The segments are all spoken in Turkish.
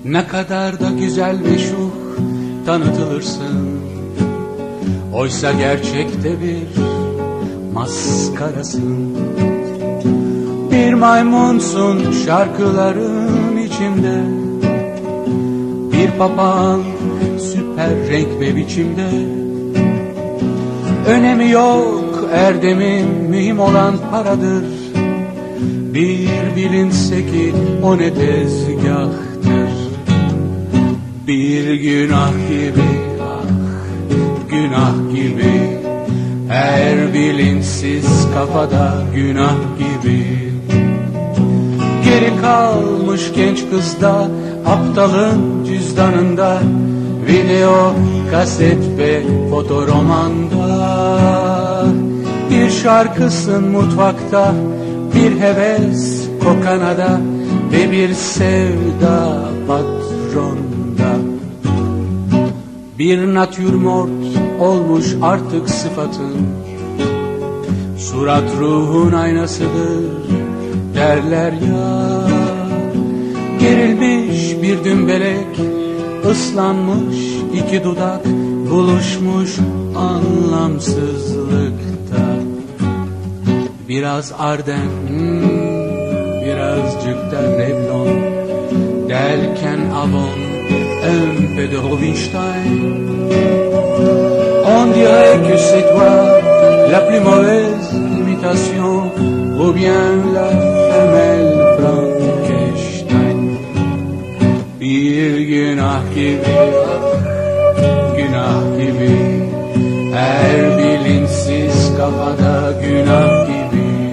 Ne kadar da güzel ve şuh tanıtılırsın. Oysa gerçekte bir maskarasın. Bir maymunsun şarkıların içinde, bir papağan süper renk ve biçimde. Önemi yok erdemin, mühim olan paradır. Bir bilinse ki o ne tezgahtır. Bir günah gibi, ah günah gibi, her bilinsiz kafada günah gibi. Geri kalmış genç kızda, aptalın cüzdanında, video, kaset ve fotoromanda. Bir şarkısın mutfakta, bir heves kokanada ve bir sevda patronda. Bir natürmort olmuş artık sıfatın, surat ruhun aynasıdır derler ya. Gerilmiş bir dümbelek, ıslanmış iki dudak, buluşmuş anlamsızlıkta. Biraz Arden, birazcık da Revlon, derken Avon, un peu de Rubinstein. On dirait que c'est toi la plus mauvaise imitation, ou bien la femelle Frankenstein. Bir günah gibi, günah gibi, her bilinsiz kafada günah gibi.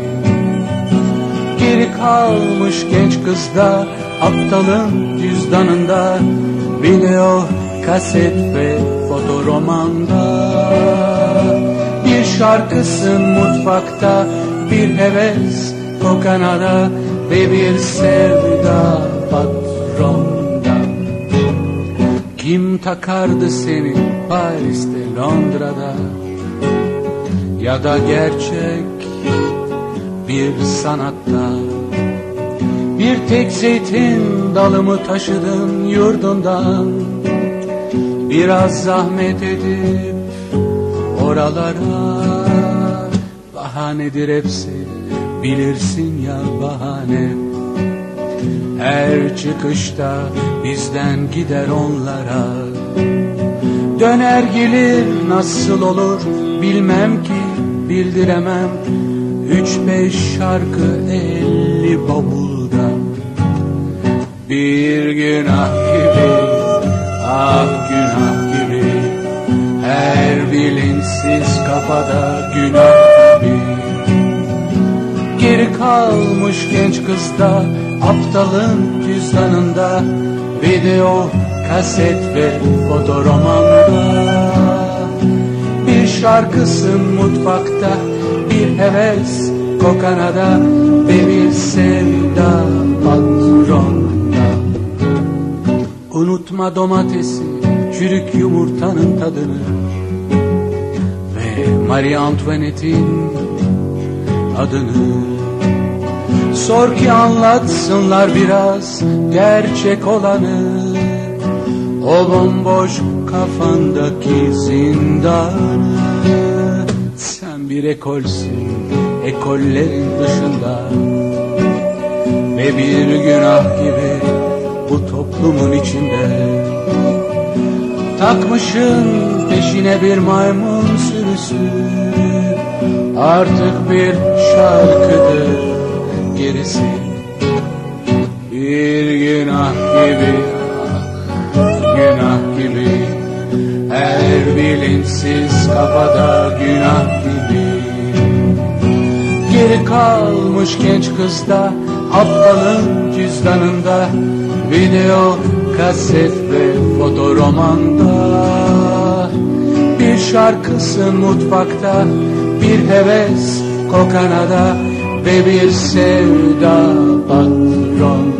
Geri kalmış genç kızda, aptalın cüzdanında, video, kaset ve fotoromanda. Bir şarkısın mutfakta, bir heves kokanada ve bir sevda patronda. Kim takardı seni Paris'te, Londra'da, ya da gerçek bir sanatta? Bir tek zeytin dalımı taşıdın yurdundan, biraz zahmet edip oralara. Bahanedir hepsi, bilirsin ya bahane. Her çıkışta bizden gider onlara. Döner gelir nasıl olur bilmem ki, bildiremem. 3-5 şarkı 50 bavulda. Bir günah gibi, ah günah gibi, her bilinsiz kafada günah gibi. Geri kalmış genç kızda, aptalın cüzdanında, video, kaset ve fotoromanda. Bir şarkısın mutfakta, bir heves kokanada ve bir sevda patronda. Unutma domatesi, çürük yumurtanın tadını ve Marie Antoinette'in adını. Sor ki anlatsınlar biraz gerçek olanı, o bomboş kafandaki zindanı. Sen bir ekolsün, ekollerin dışında, ve bir günah gibi bu toplumun içinde. Takmışın peşine bir maymun sürüsü, artık bir şarkıdır gerisi. Bir günah gibi, ah, günah gibi, her bilinsiz kafada günah gibi. Geri kalmış genç kızda, aptalın cüzdanında, video, kaset ve fotoromanda. Bir şarkısın mutfakta, bir heves kokanada ve bir sevda patron.